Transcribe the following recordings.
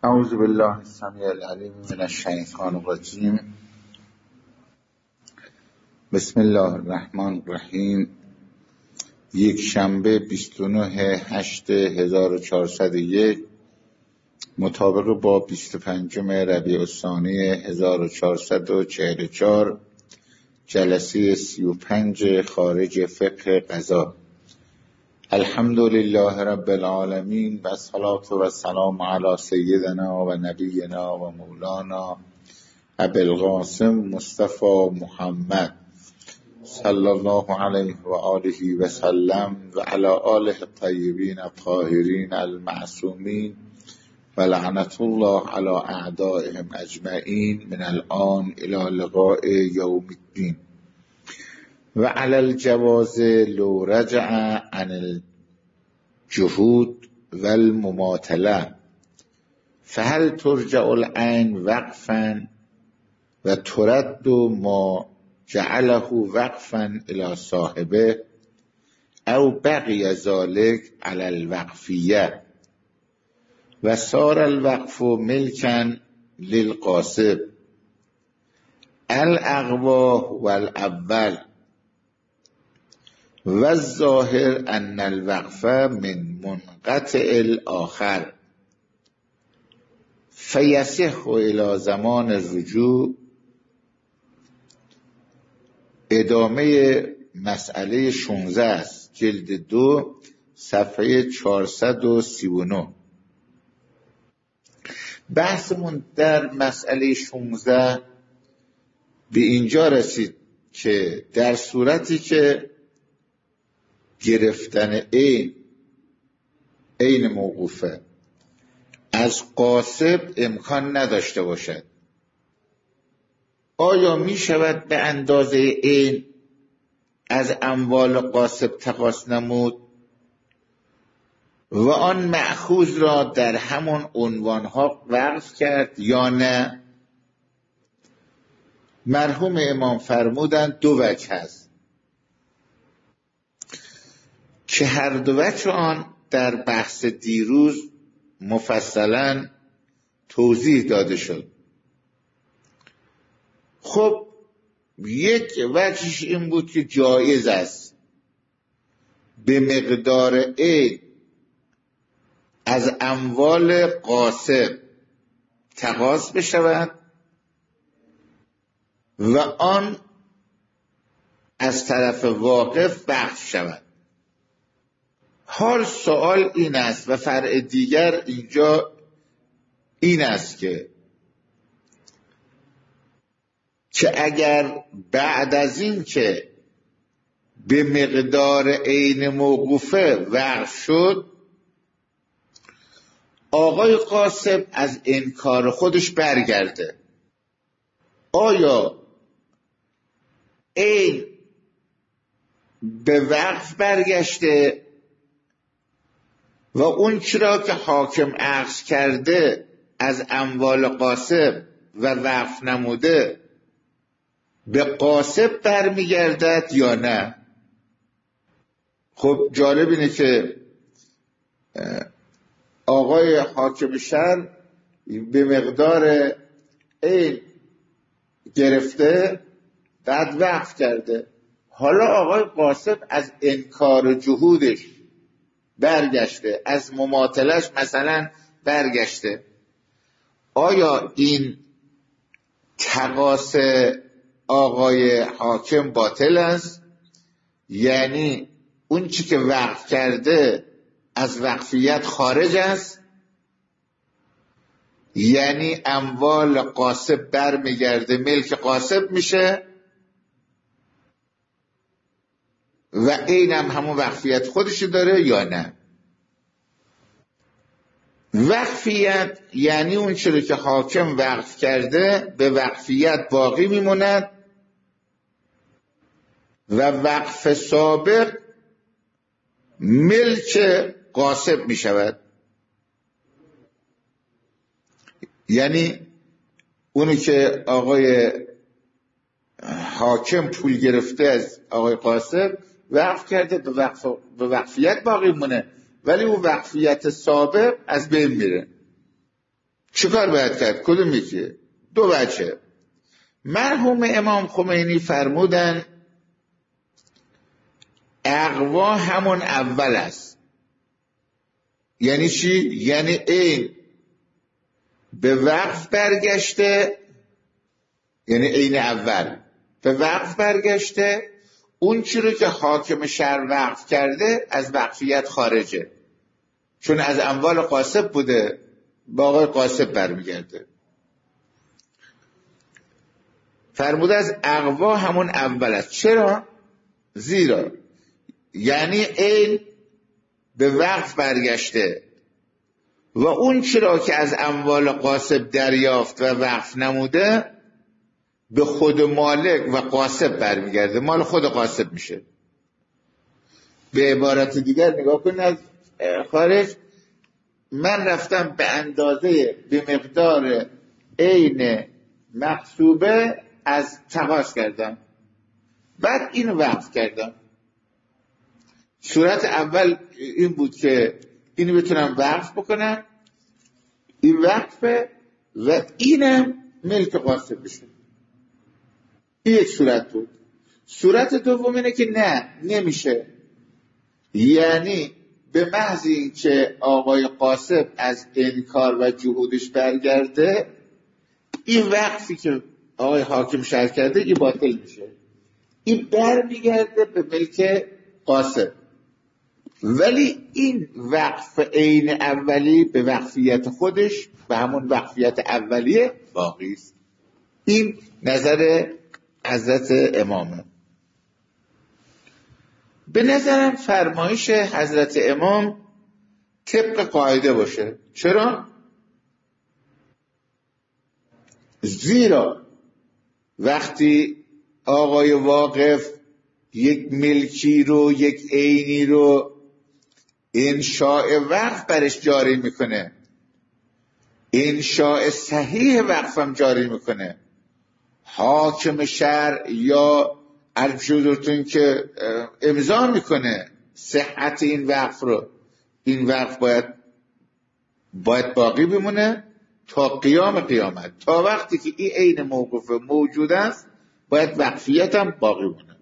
اعوذ بالله السمیع العلیم من الشیطان الرجیم. بسم الله الرحمن الرحیم. یک شنبه 29/8/1401 مطابق با 25 ربیع الثانی 1444 جلسه 35 خارج فقه قضا. الحمد لله رب العالمین و الصلاة و السلام علی سیدنا و نبینا و مولانا ابی القاسم مصطفی محمد صلی الله علیه و آله و سلم و علی آله الطیبین الطاهرین المعصومین و لعنت الله علی اعدائهم اجمعین من الان الی لقاء یوم الدین. و علی الجواز لو رجع عن الجهود و المماطله فهل ترجع العین وقفا و ترد ما جعله وقفا الی صاحبه او بقی ذلك علی الوقفیه و صار الوقف ملکا للغاصب الاقوی والاول و الظاهر ان الوقف من منقطع الاخر فیصح الی زمان الرجوع. ادامه مسئله 16 است، جلد 2 صفحه 439. بحثمون در مسئله 16 به اینجا رسید که در صورتی که گرفتن عین موقوفه از غاصب امکان نداشته باشد، آیا می شود به اندازه عین از اموال غاصب تقاص نمود و آن مأخوذ را در همون عنوانها وقف کرد یا نه؟ مرحوم امام فرمودند دو وجه هست که هر دو وجه آن در بحث دیروز مفصلا توضیح داده شد. خب یک وجهش این بود که جایز است به مقدار عین از اموال غاصب تقاص بشود و آن از طرف واقف وقف شود. حال سوال این است و فرع دیگر اینجا این است که اگر بعد از این که به مقدار عین موقوفه وقف شد آقای غاصب از انکار خودش برگرده، آیا عین به وقف برگشته و اون چرا که حاکم اخذ کرده از اموال غاصب و وقف نموده به غاصب برمیگردد یا نه؟ خب جالب اینه که آقای حاکم شهر به مقدار عین گرفته بعد وقف کرده، حالا آقای غاصب از انکار جهودش برگشته، از مماطلش مثلا برگشته، آیا این تقاص آقای حاکم باطل است؟ یعنی اون چی که وقف کرده از وقفیت خارج است؟ یعنی اموال غاصب برمیگرده ملک غاصب میشه و اینم همون وقفیت خودش داره یا نه؟ وقفیت یعنی اون چیزی که حاکم وقف کرده به وقفیت باقی میموند و وقف سابق ملک غاصب میشود. یعنی اونی که آقای حاکم پول گرفته از آقای غاصب وقف کرده به وقفیت باقی مونه، ولی اون وقفیت سابق از بین میره. چه کار باید کرد؟ کدوم یکی؟ دو وجه. مرحوم امام خمینی فرمودن اقوا همون اول است. یعنی چی؟ یعنی عین به وقف برگشته، یعنی عین اول به وقف برگشته، اون چی رو که حاکم شهر وقف کرده از وقفیت خارجه، چون از اموال قاسب بوده با آقای قاسب برمیگرده. فرموده از اقوا همون اول است. چرا؟ زیرا یعنی عین به وقف برگشته و اون چرا که از اموال قاسب دریافت و وقف نموده به خود مالک و قاسب برمیگرده، مال خود قاسب میشه. به عبارت دیگر نگاه کنید از خارج، من رفتم به اندازه به مقدار عین مقصوبه از تقاضا کردم، بعد اینو وقف کردم. صورت اول این بود که اینو بتونم وقف بکنم، این وقفه و اینم ملک قاسب بشه. این یک صورت بود. صورت دوم اینه که نه، نمیشه. یعنی به محض این که آقای قاسب از انکار و جهودش برگرده، این وقفی که آقای حاکم شرع کرده این باطل میشه، این برمیگرده به ملک قاسب. ولی این وقف عین اولی به وقفیت خودش به همون وقفیت اولیه باقی است. این نظر حضرت امامه. به نظرم فرمایش حضرت امام طبق قاعده باشه. چرا؟ زیرا وقتی آقای واقف یک ملکی رو، یک عینی رو انشاء وقف برش جاری میکنه، انشاء صحیح وقف هم جاری میکنه، حاکم شرع یا ارجودتون که امضا میکنه صحت این وقف رو، این وقف باید باقی بمونه تا قیام قیامت. تا وقتی که این عین موقوف موجود است باید وقفیت هم باقی مونه.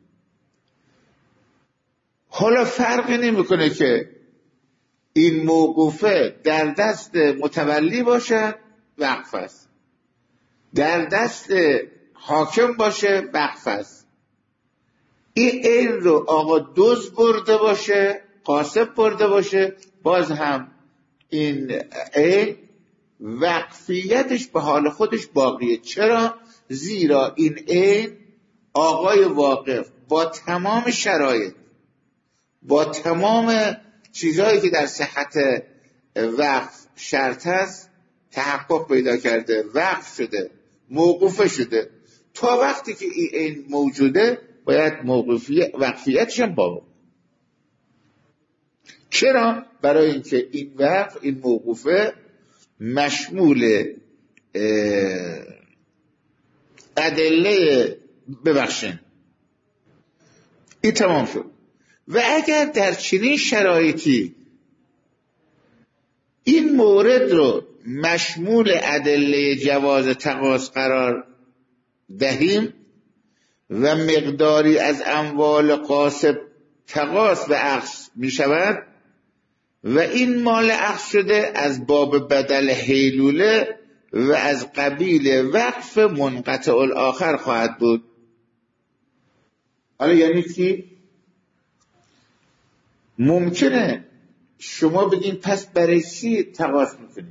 حالا فرقی نمیکنه که این موقوفه در دست متولی باشه وقف است، در دست حاکم باشه وقف است. این عین رو آقا دزد برده باشه، قاسب برده باشه، باز هم این عین وقفیتش به حال خودش باقیه. چرا؟ زیرا این عین آقای واقف با تمام شرایط، با تمام چیزهایی که در صحت وقف شرط است تحقق پیدا کرده، وقف شده، موقوف شده. تا وقتی که این عین موجوده باید وقفیتش هم باقی. چرا؟ برای اینکه این وقف، این موقوفه مشمول ادله ببخشن. این تمام شد. و اگر در چنین شرایطی این مورد رو مشمول ادله جواز تقاضا قرار دهیم و مقداری از اموال قاسب تقاضا و اخذ می شود و این مال اخذ شده از باب بدل حیلوله و از قبیل وقف منقطع الاخر خواهد بود. حالا یعنی چی؟ ممکنه شما بگین پس برای چی تقاضا میکنید؟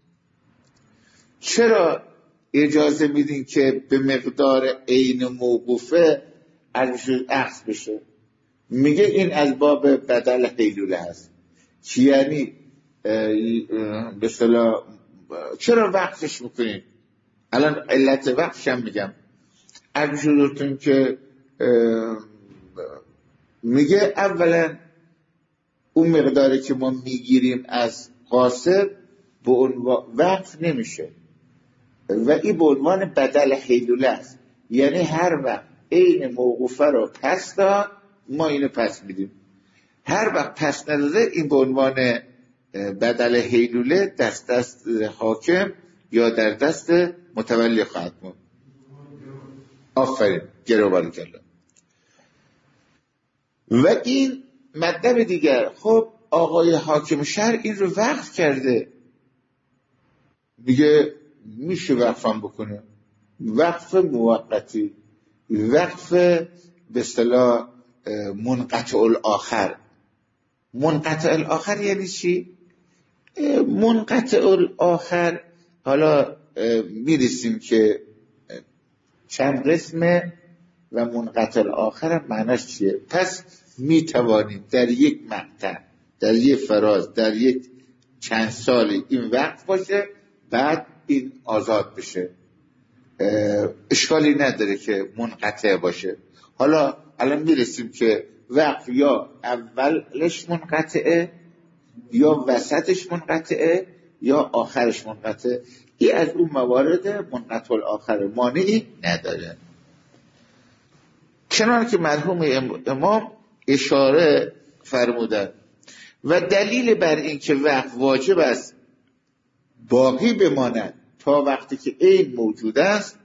چرا اجازه میدین که به مقدار عین موقوفه ارزش اخذ بشه؟ میگه این از باب بدل حیلوله هست. یعنی به اصطلاح چرا وقفش میکنین؟ الان علت وقفش هم میگم. ارزشتون که میگه اولا اون مقداری که ما میگیریم از قاسب به عنوان وقف نمیشه و این به عنوان بدل حیلوله است. یعنی هر وقت عین موقوفه رو پس داد ما اینو پس میدیم، هر وقت پس نداده این به عنوان بدل حیلوله دست حاکم یا در دست متولی خواهد موند. آفرین، گروباری کلا. و این مطلب دیگر، خب آقای حاکم شهر این رو وقف کرده، میگه میشه وقفم بکنه، وقف موقتی، وقف به اصطلاح منقطع الاخر. منقطع الاخر یعنی چی؟ منقطع الاخر حالا میرسیم که چند قسمه و منقطع الاخر معناش چیه. پس میتوانیم در یک مقطع، در یک فراز، در یک چند سالی این وقت باشه، بعد این آزاد بشه، اشکالی نداره که منقطع باشه. حالا الان میرسیم که وقت یا اولش منقطعه، یا وسطش منقطعه، یا آخرش منقطعه. این از اون موارد منقطع الاخر مانعی نداره. چنانکه که مرحوم امام اشاره فرمودند و دلیل بر این که وقت واجب است باقی بماند تا وقتی که عین موجود است،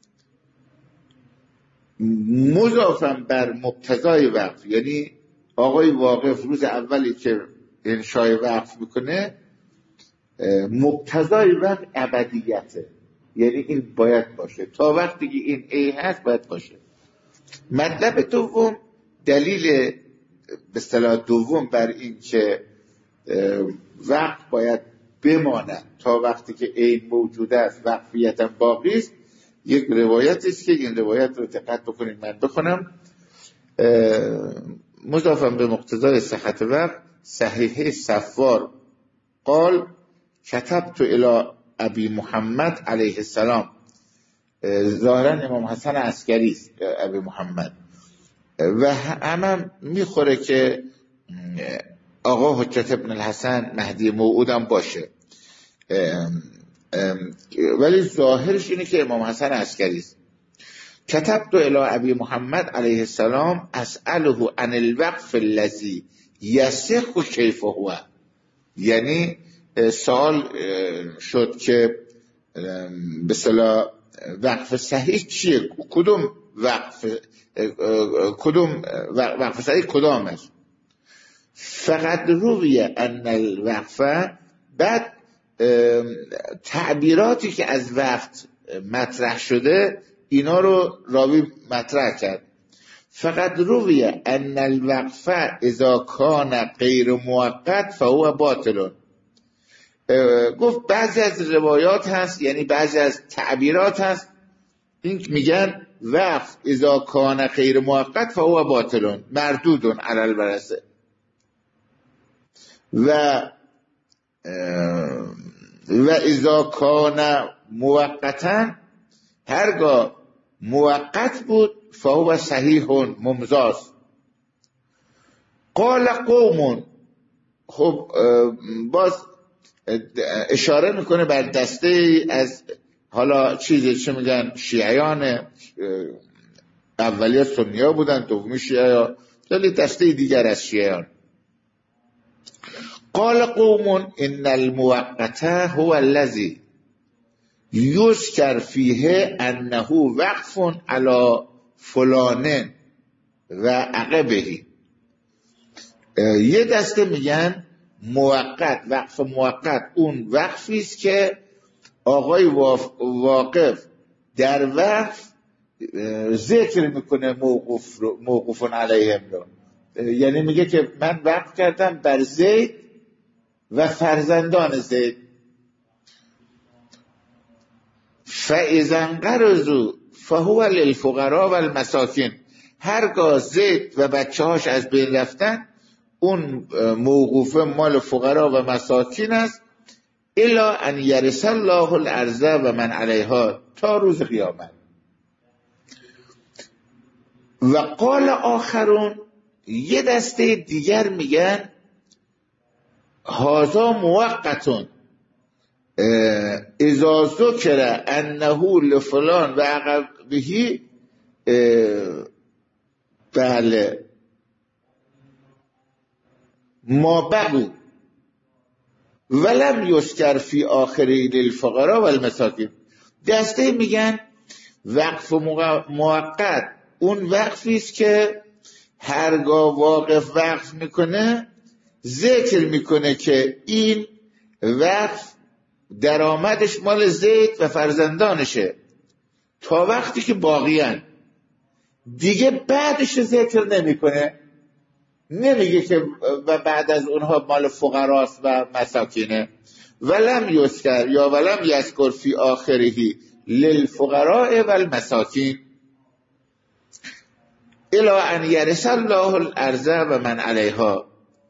مضافاً بر مقتضای وقت، یعنی آقای واقف روز اولی که انشای وقف میکنه، مقتضای وقت ابدیته، یعنی این باید باشه تا وقتی که این عین هست باید باشه. مطلب دوم، دلیل به اصطلاح دوم بر این که وقت باید بماند تا وقتی که عین موجود است، وقفیت باقی است، یک روایت است که این روایت رو دقت بکنید من بخونم. مضافاً به مقتضای صحت وقت، صحیحه صفوار قال کتبت الی ابی محمد علیه السلام. ظاهرا امام حسن عسکری است ابی محمد، و هم میخوره که آقا حجت ابن الحسن مهدی موعودم باشه، ولی ظاهرش اینه که امام حسن عسکری است. کتبت الی ابی محمد علیه السلام اسأله عن الوقف الذی یصح کیف هو. یعنی سوال شد که به اصطلاح وقف صحیح چیه، کدوم وقف صحیح کدام است. فقط روی ان الوقف، بعد تعبیراتی که از وقت مطرح شده اینا رو راوی مطرح کرد. فقط روی ان الوقف اذا کان غیر موقت فهو باطل. گفت بعضی از روایات هست، یعنی بعضی از تعبیرات هست این میگن وقف اذا کان غیر موقت فهو باطل مردود علی الورثه، و اذا کان موقتا، هرگاه موقت بود فهو صحیح ممزاز. قال قوم، خب باز اشاره میکنه بر دسته از حالا چه میگن شیعیان، اولیه سنی‌ها بودن، دومی شیعه، ولی دسته دیگر از شیعیان. قال قوم ان الموقت هو الذی یذکر فیه انه وقف علی فلان و عقبه. یه دسته میگن موقت، وقف موقت اون وقفی است که آقای واقف در وقف ذکر میکنه موقوف علیهم رو، یعنی میگه که من وقف کردم بر زید و فرزندان زید. فاذا انقرضوا فهو للفقراء والمساکین. هرگاه زید و بچه‌هاش از بین رفتن، اون موقوفه مال فقرا و مساکین است، الا ان یرث الله الارض و من علیها، تا روز قیامت. و قال آخرون، یه دسته دیگر میگن هذا موقتون اذا ذکر انه لفلان و عقبه. بله، ما بقو ولم یذکر فی آخری للفقراء والمساکین. دسته میگن وقف موقت اون وقفی است که هرگاه واقف وقف میکنه ذکر میکنه که این وقف درآمدش مال زید و فرزندانشه تا وقتی که باقیان، دیگه بعدش ذکر نمیکنه، نمیگه که و بعد از اونها مال فقراست و مساکینه. ولم یذکر یا ولم یذکر فی آخره للفقراء والمساکین الی ان یرث الله الارض و من علیها.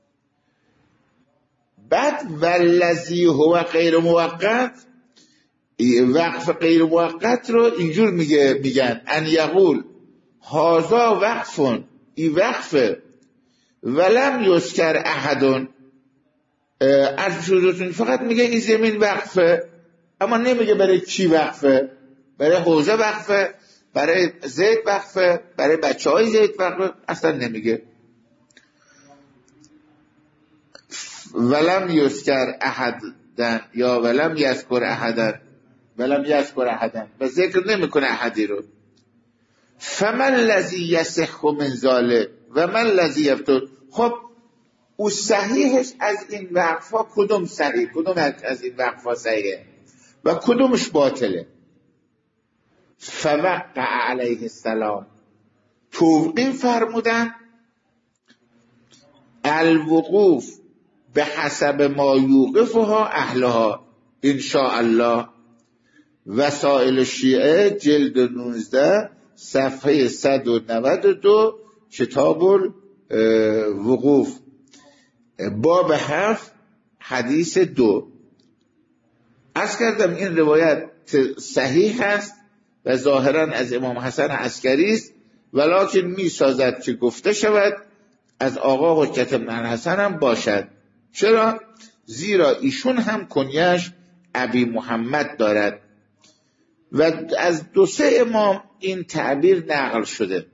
بعد والذی هو غیر موقت، وقف غیر موقت رو اینجور میگن ان یقول هذا وقف، این وقفه، ولم یذکر احد، از شروطون فقط میگه این زمین وقفه، اما نمیگه برای کی وقفه، برای حوزه وقفه، برای زید وقفه، برای بچه های زید وقفه، اصلا نمیگه. ولم یذکر احدن یا ولم یذکر احدن، ولم یذکر احدن و ذکر نمیکنه احدی رو. فمن الذی یصح من ذلک و من الذی یبطل. خب او صحیحش از این وقفا کدوم صحیح، کدوم از این وقفا صحیحه و کدومش باطله؟ فوقع علیه السلام، توقیف فرمودن الوقوف به حسب ما یوقفها اهلها ان شاء الله. وسائل شیعه جلد 19 صفحه 192 کتاب الوقوف باب 7 حدیث 2. عرض کردم این روایت صحیح است و ظاهرا از امام حسن عسکری است، ولکن می سازد که گفته شود از آقا حجت بن حسن هم باشد. چرا؟ زیرا ایشون هم کنیش ابی محمد دارد و از 2-3 امام این تعبیر نقل شده.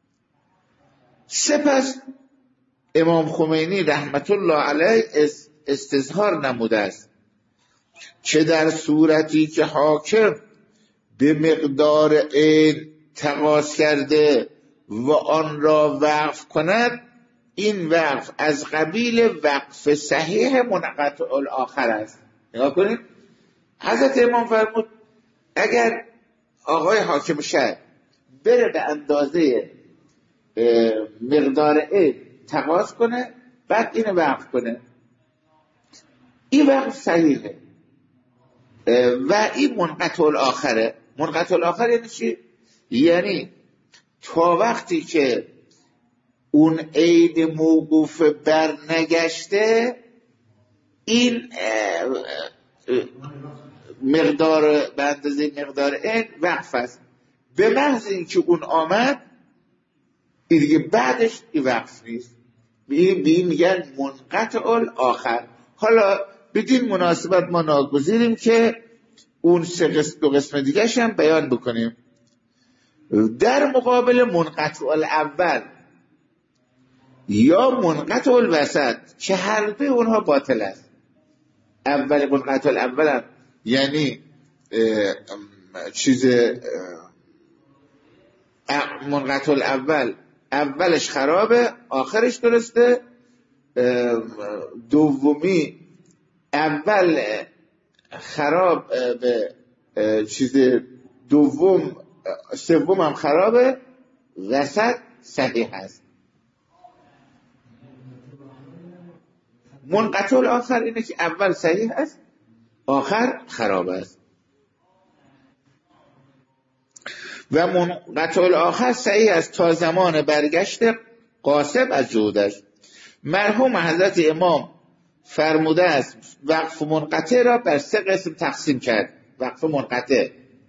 سپس امام خمینی رحمت الله علیه استظهار نموده است چه در صورتی که حاکم به مقدار عین تقاضا کرده و آن را وقف کند، این وقف از قبیل وقف صحیح منقطع الاخر است. نگاه کنید، حضرت امام فرمود اگر آقای حاکم شهر بره به اندازه مقدار عین تقاضا کنه بعد اینو وقف کنه، این وقف صحیحه و این منقطع الاخره. منقطع الاخر یعنی چی؟ یعنی تا وقتی که اون عید موقوف بر نگشته این مقدار به اندازه مقدار عین وقف است. به محض اینکه اون آمد این دیگه بعدش این وقف نیست، به این میگن منقطع الاخر. حالا بدین مناسبت ما ناگزیریم که اون 2 قسم دیگه هم بیان بکنیم. در مقابل منقطع الاول یا منقطع الوسط که هر دوی اونها باطل است. اول منقطع الاول هم یعنی منقطع الاول اولش خرابه آخرش درسته، دومی اول خراب به دوم سوم هم خرابه، وسط صحیح است. منقطع الاخر اینه که اول صحیح است آخر خراب است و منقطع الاخر صحیح است تا زمان برگشت قاسب از جهودش. مرحوم حضرت امام فرموده است وقف منقطع را بر 3 قسم تقسیم کرد. وقف منقطع،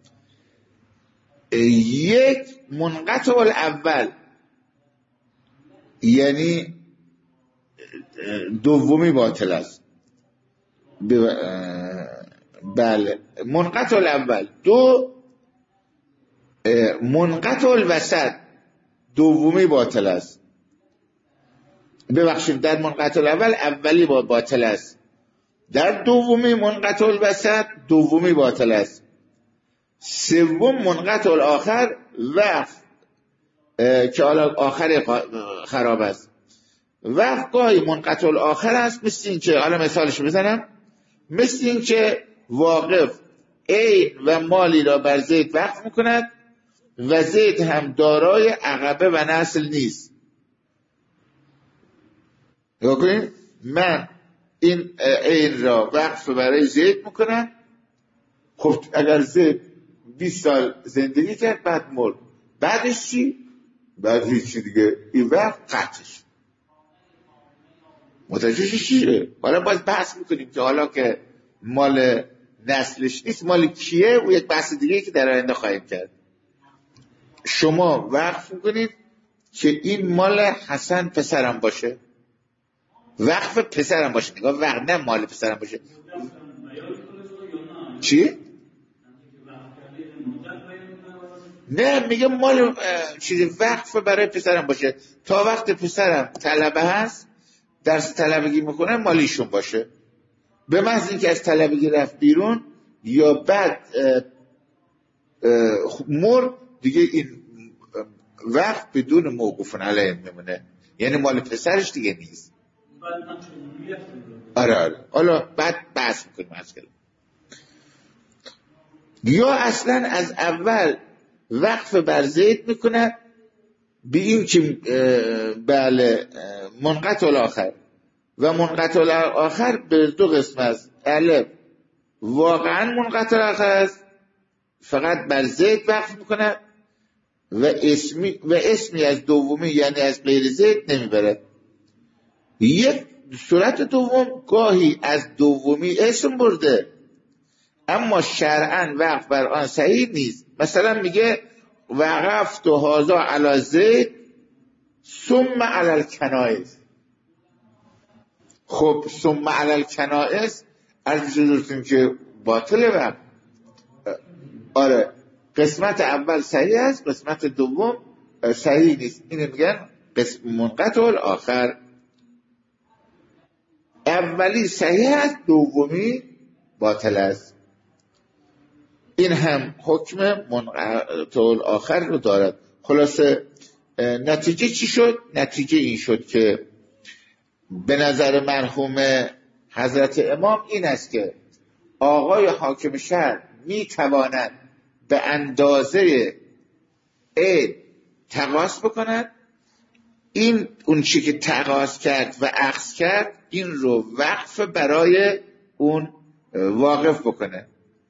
1 منقطع الاول یعنی دومی باطل است. بله منقطع الاول. 2 منقطع الوسط دومی باطل است. ببخشید در منقطع الاول اولی باطل است در دومی منقطع الوسط دومی باطل است. سوم منقطع الاخر وقف که حالا آخر خراب است. وقف گاهی منقطع الاخر است، مثل این که حالا مثالش بزنم، مثل این که واقف عین و مالی را بر زید وقف میکند و زید هم دارای عقبه و نسل نیست. نگاه کنید، من این عین را وقف برای زید میکنم. خب اگر زید 20 سال زندگی کرد بعد مرد، بعدش چی؟ بعد هیچی دیگه، این وقت قطعش. متوجه چیه؟ حالا باز بحث میکنیم که حالا که مال نسلش نیست مال کیه، و یک بحث دیگه که در آینده خواهیم کرد. شما وقف میکنید که این مال حسن پسرم باشه، وقف پسرم باشه، نگاه وقف نه مال پسرم باشه. چی؟ نه میگه مال چیزی وقف برای پسرم باشه، تا وقت پسرم طلبه هست درس طلبگی میکنه مالیشون باشه. به محض اینکه از طلبگی رفت بیرون یا بعد مرد دیگه این وقت بدون موقوف علیه میمونه، یعنی مال پسرش دیگه نیست. آره حالا بعد بحث میکنیم از کلم. یا اصلا از اول وقف بر زید میکنه به این که بله منقطع الاخر و منقطع الاخر به دو قسم است. الف واقعا منقطع الاخر است، فقط بر زید وقف میکنه و اسمی از دومی یعنی از غیر زید نمیبرد. یک صورت دوم گاهی از دومی اسم برده اما شرعاً وقف بر آن صحیح نیست. مثلا میگه وقفت هذا علی زید ثم علی الکنائز. خب ثم علی الکنائز عرض شدیم که باطل وقف. آره قسمت اول صحیح است، قسمت دوم صحیح نیست. اینو میگن قسم منقطع الاخر. اولی صحیح است، دومی باطل است. این هم حکم منقطع الاخر رو دارد. خلاصه نتیجه چی شد؟ نتیجه این شد که به نظر مرحوم حضرت امام این است که آقای حاکم شهر میتواند به اندازه عید تقاص بکند، این اون چی که تقاص کرد و اخذ کرد این رو وقف برای اون واقف بکنه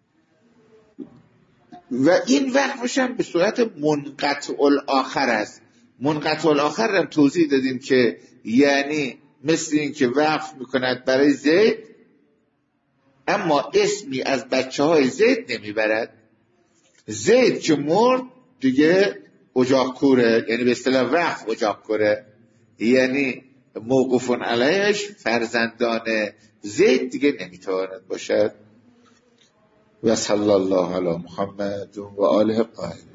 و این وقفش هم به صورت منقطع الاخر است. منقطع الاخر هم توضیح دادیم که یعنی مثل این که وقف میکند برای زید اما اسمی از بچه های زید نمیبرد. زید که مرد دیگه اجاق کوره، یعنی به اصطلاح وقف اجاق کوره، یعنی موقوف علیهش فرزندان زید دیگه نمیتواند باشد. و صلی الله علی محمد و آله الطاهرین.